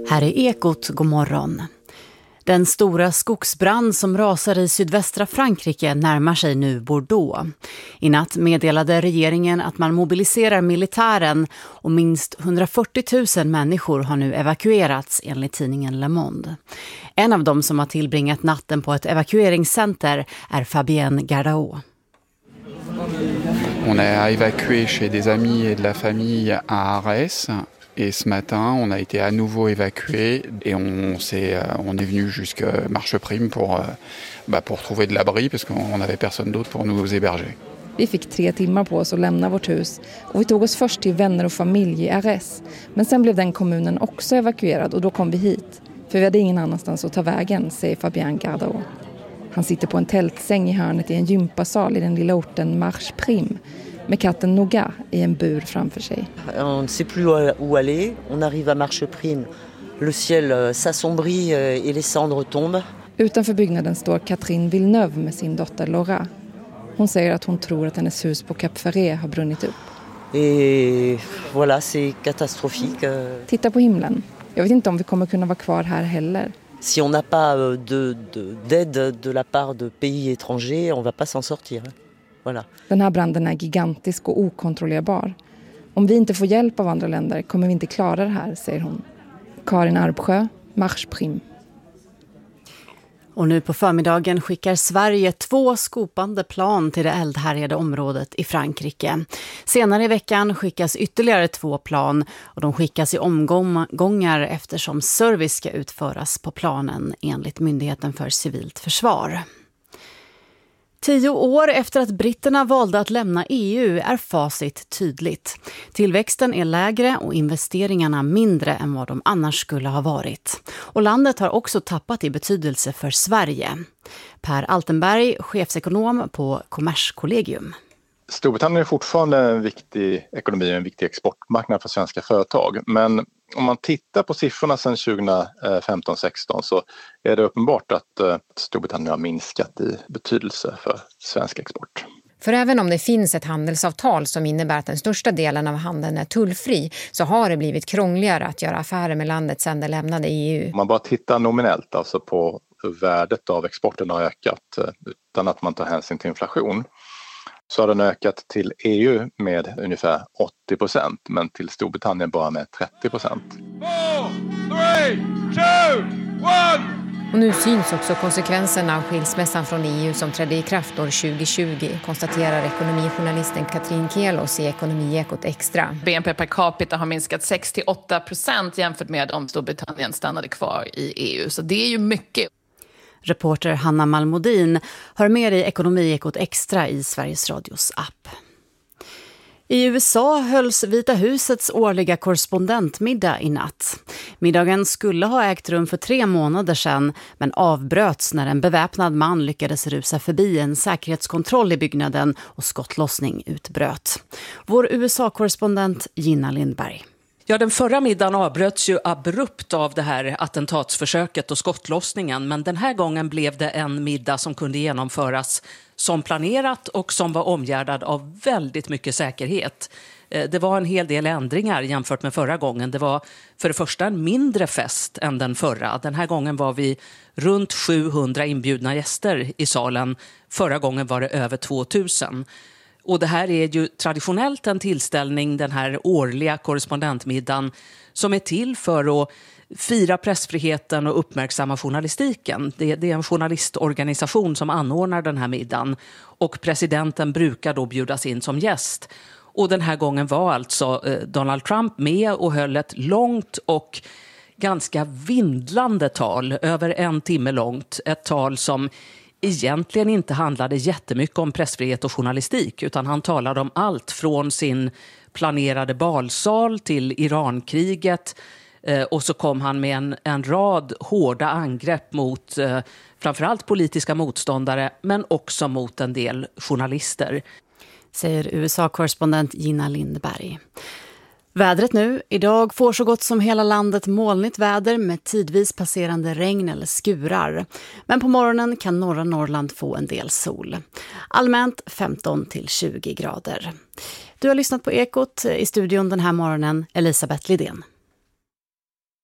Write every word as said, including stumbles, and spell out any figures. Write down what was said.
Här är Ekot, god morgon. Den stora skogsbrand som rasar i sydvästra Frankrike närmar sig nu Bordeaux. I natt meddelade regeringen att man mobiliserar militären och minst hundrafyrtio tusen människor har nu evakuerats enligt tidningen Le Monde. En av dem som har tillbringat natten på ett evakueringscenter är Fabienne Gardao. On a évacué chez des amis et de la famille à Arès. Et ce matin, on a été à nouveau évacué et on, s'est, on est venu jusqu'à Marcheprime pour, bah, pour trouver de l'abri parce qu'on n'avait personne d'autre pour nous héberger. Vi fick tre timmar på oss att lämna vårt hus och vi tog oss först till vänner och familj i Arès. Men sen blev den kommunen också evakuerad och då kom vi hit. För vi hade ingen annanstans att ta vägen, säger Fabienne Gardao. Han sitter på en tältsäng i hörnet i en gympasal i den lilla orten Marcheprime. Med katten Nougat i en bur framför sig. On ne sait plus où aller. On arrive à Marcheprime. Le ciel s'assombrit et les cendres tombent. Utanför byggnaden står Catherine Villeneuve med sin dotter Laura. Hon säger att hon tror att hennes hus på Cap Ferret har brunnit upp. Et voilà, c'est catastrophique. Titta på himlen. Jag vet inte om vi kommer kunna vara kvar här heller. Si on n'a pas de, de, d'aide de la part de pays étrangers, on va pas s'en sortir. Voilà. Den här branden är gigantisk och okontrollerbar. Om vi inte får hjälp av andra länder kommer vi inte klara det här, säger hon. Karin Arbsjö, Marcheprime. Och nu på förmiddagen skickar Sverige två skopande plan till det eldhärjade området i Frankrike. Senare i veckan skickas ytterligare två plan och de skickas i omgångar eftersom service ska utföras på planen enligt Myndigheten för civilt försvar. Tio år efter att britterna valde att lämna E U är facit tydligt. Tillväxten är lägre och investeringarna mindre än vad de annars skulle ha varit. Och landet har också tappat i betydelse för Sverige. Per Altenberg, chefsekonom på Kommerskollegium. Storbritannien är fortfarande en viktig ekonomi och en viktig exportmarknad för svenska företag. Men om man tittar på siffrorna sedan tjugofemton sexton så är det uppenbart att Storbritannien har minskat i betydelse för svensk export. För även om det finns ett handelsavtal som innebär att den största delen av handeln är tullfri så har det blivit krångligare att göra affärer med landet sedan det lämnade E U. Om man bara tittar nominellt, alltså på hur värdet av exporten har ökat utan att man tar hänsyn till inflation, så har den ökat till E U med ungefär åttio procent men till Storbritannien bara med trettio procent. Och nu syns också konsekvenserna av skilsmässan från E U som trädde i kraft år tjugohundratjugo, konstaterar ekonomijournalisten Katrin Kelos i Ekonomiekot Extra. B N P per capita har minskat sex till åtta procent jämfört med om Storbritannien stannade kvar i E U. Så det är ju mycket. Reporter Hanna Malmodin hör mer i Ekonomiekot Extra i Sveriges Radios app. I U S A hölls Vita husets årliga korrespondentmiddag i natt. Middagen skulle ha ägt rum för tre månader sedan men avbröts när en beväpnad man lyckades rusa förbi en säkerhetskontroll i byggnaden och skottlossning utbröt. Vår U S A-korrespondent Gina Lindberg. Ja, den förra middagen avbröts ju abrupt av det här attentatsförsöket och skottlossningen. Men den här gången blev det en middag som kunde genomföras som planerat och som var omgärdad av väldigt mycket säkerhet. Det var en hel del ändringar jämfört med förra gången. Det var för det första en mindre fest än den förra. Den här gången var vi runt sjuhundra inbjudna gäster i salen. Förra gången var det över tvåtusen. Och det här är ju traditionellt en tillställning, den här årliga korrespondentmiddagen, som är till för att fira pressfriheten och uppmärksamma journalistiken. Det, det är en journalistorganisation som anordnar den här middagen och presidenten brukar då bjudas in som gäst. Och den här gången var alltså eh, Donald Trump med och höll ett långt och ganska vindlande tal, över en timme långt. Ett tal som egentligen inte handlade jättemycket om pressfrihet och journalistik, utan han talade om allt från sin planerade balsal till Irankriget, eh, och så kom han med en, en rad hårda angrepp mot eh, framförallt politiska motståndare men också mot en del journalister. Säger U S A-korrespondent Gina Lindberg. Vädret nu. Idag får så gott som hela landet molnigt väder med tidvis passerande regn eller skurar. Men på morgonen kan norra Norrland få en del sol. Allmänt femton till tjugo grader. Du har lyssnat på Ekot, i studion den här morgonen, Elisabeth Lidén.